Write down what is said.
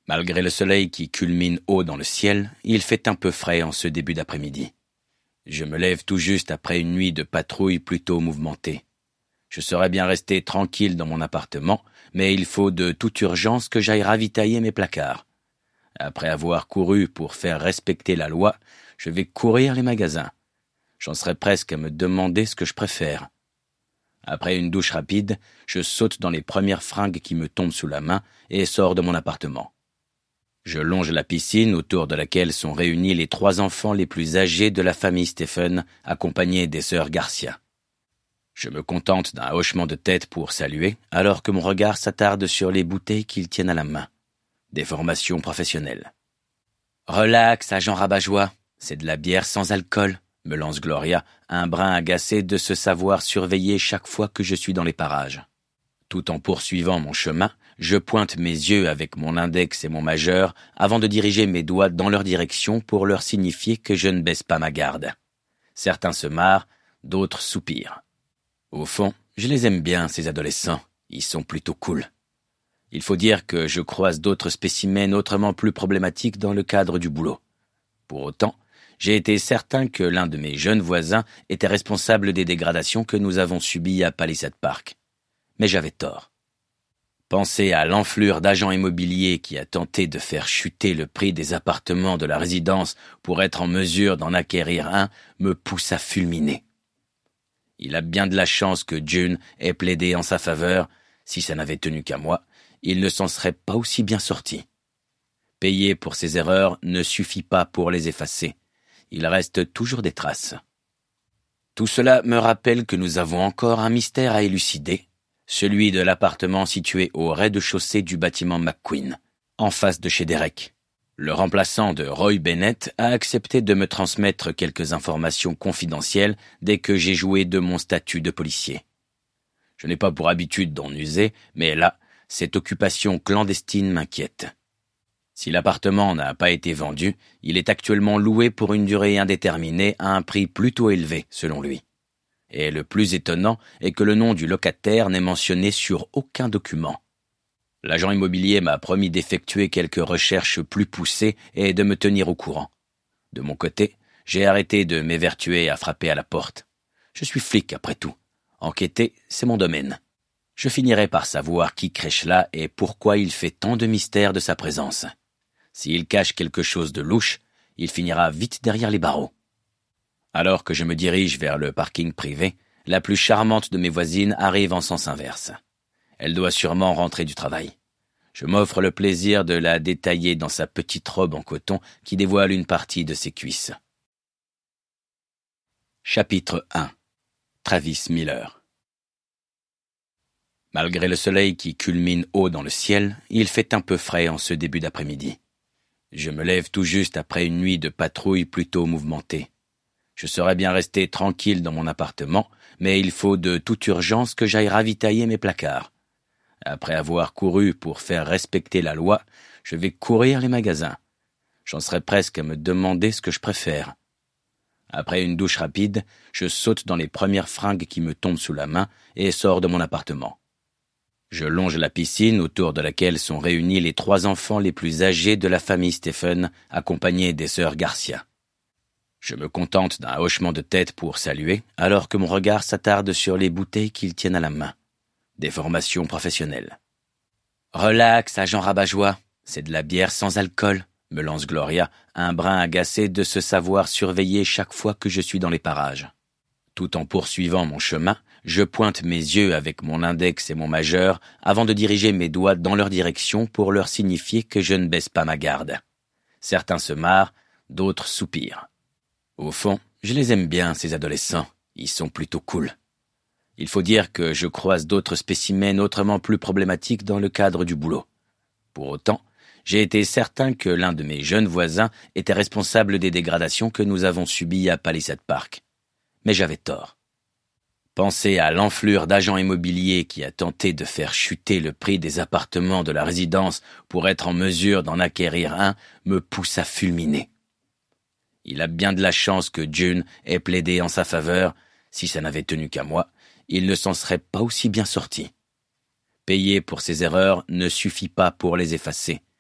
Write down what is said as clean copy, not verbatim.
Malgré le soleil qui culmine haut dans le ciel, il fait un peu frais en ce début d'après-midi. Je me lève tout juste après une nuit de patrouille plutôt mouvementée. Je serais bien resté tranquille dans mon appartement, mais il faut de toute urgence que j'aille ravitailler mes placards. Après avoir couru pour faire respecter la loi, je vais courir les magasins. J'en serais presque à me demander ce que je préfère. Après une douche rapide, je saute dans les premières fringues qui me tombent sous la main et sors de mon appartement. Je longe la piscine autour de laquelle sont réunis les 3 enfants les plus âgés de la famille Stephen, accompagnés des sœurs Garcia. Je me contente d'un hochement de tête pour saluer, alors que mon regard s'attarde sur les bouteilles qu'ils tiennent à la main. Des formations professionnelles. « Relax, agent rabat-joie, c'est de la bière sans alcool », me lance Gloria, un brin agacé de se savoir surveiller chaque fois que je suis dans les parages. Tout en poursuivant mon chemin, je pointe mes yeux avec mon index et mon majeur avant de diriger mes doigts dans leur direction pour leur signifier que je ne baisse pas ma garde. Certains se marrent, d'autres soupirent. Au fond, je les aime bien, ces adolescents. Ils sont plutôt cool. Il faut dire que je croise d'autres spécimens autrement plus problématiques dans le cadre du boulot. Pour autant, j'ai été certain que l'un de mes jeunes voisins était responsable des dégradations que nous avons subies à Palisade Park. Mais j'avais tort. Penser à l'enflure d'agents immobiliers qui a tenté de faire chuter le prix des appartements de la résidence pour être en mesure d'en acquérir un me pousse à fulminer. Il a bien de la chance que June ait plaidé en sa faveur. Si ça n'avait tenu qu'à moi, il ne s'en serait pas aussi bien sorti. Payer pour ses erreurs ne suffit pas pour les effacer. Il reste toujours des traces. Tout cela me rappelle que nous avons encore un mystère à élucider, celui de l'appartement situé au rez-de-chaussée du bâtiment McQueen, en face de chez Derek. Le remplaçant de Roy Bennett a accepté de me transmettre quelques informations confidentielles dès que j'ai joué de mon statut de policier. Je n'ai pas pour habitude d'en user, mais là, cette occupation clandestine m'inquiète. Si l'appartement n'a pas été vendu, il est actuellement loué pour une durée indéterminée à un prix plutôt élevé, selon lui. Et le plus étonnant est que le nom du locataire n'est mentionné sur aucun document. L'agent immobilier m'a promis d'effectuer quelques recherches plus poussées et de me tenir au courant. De mon côté, j'ai arrêté de m'évertuer à frapper à la porte. Je suis flic après tout. Enquêter, c'est mon domaine. Je finirai par savoir qui crèche là et pourquoi il fait tant de mystère de sa présence. S'il cache quelque chose de louche, il finira vite derrière les barreaux. Alors que je me dirige vers le parking privé, la plus charmante de mes voisines arrive en sens inverse. Elle doit sûrement rentrer du travail. Je m'offre le plaisir de la détailler dans sa petite robe en coton qui dévoile une partie de ses cuisses. Chapitre 1. Travis Miller. Malgré le soleil qui culmine haut dans le ciel, il fait un peu frais en ce début d'après-midi. Je me lève tout juste après une nuit de patrouille plutôt mouvementée. Je serais bien resté tranquille dans mon appartement, mais il faut de toute urgence que j'aille ravitailler mes placards. Après avoir couru pour faire respecter la loi, je vais courir les magasins. J'en serais presque à me demander ce que je préfère. Après une douche rapide, je saute dans les premières fringues qui me tombent sous la main et sors de mon appartement. Je longe la piscine autour de laquelle sont réunis les 3 enfants les plus âgés de la famille Stephen, accompagnés des sœurs Garcia. Je me contente d'un hochement de tête pour saluer, alors que mon regard s'attarde sur les bouteilles qu'ils tiennent à la main. Des formations professionnelles. « Relax, agent rabat-joie, c'est de la bière sans alcool », me lance Gloria, un brin agacé de se savoir surveiller chaque fois que je suis dans les parages. Tout en poursuivant mon chemin, je pointe mes yeux avec mon index et mon majeur avant de diriger mes doigts dans leur direction pour leur signifier que je ne baisse pas ma garde. Certains se marrent, d'autres soupirent. Au fond, je les aime bien, ces adolescents. Ils sont plutôt cool. Il faut dire que je croise d'autres spécimens autrement plus problématiques dans le cadre du boulot. Pour autant, j'ai été certain que l'un de mes jeunes voisins était responsable des dégradations que nous avons subies à Palisade Park. Mais j'avais tort. Penser à l'enflure d'agents immobiliers qui a tenté de faire chuter le prix des appartements de la résidence pour être en mesure d'en acquérir un me pousse à fulminer. Il a bien de la chance que June ait plaidé en sa faveur. Si ça n'avait tenu qu'à moi, il ne s'en serait pas aussi bien sorti. Payer pour ses erreurs ne suffit pas pour les effacer.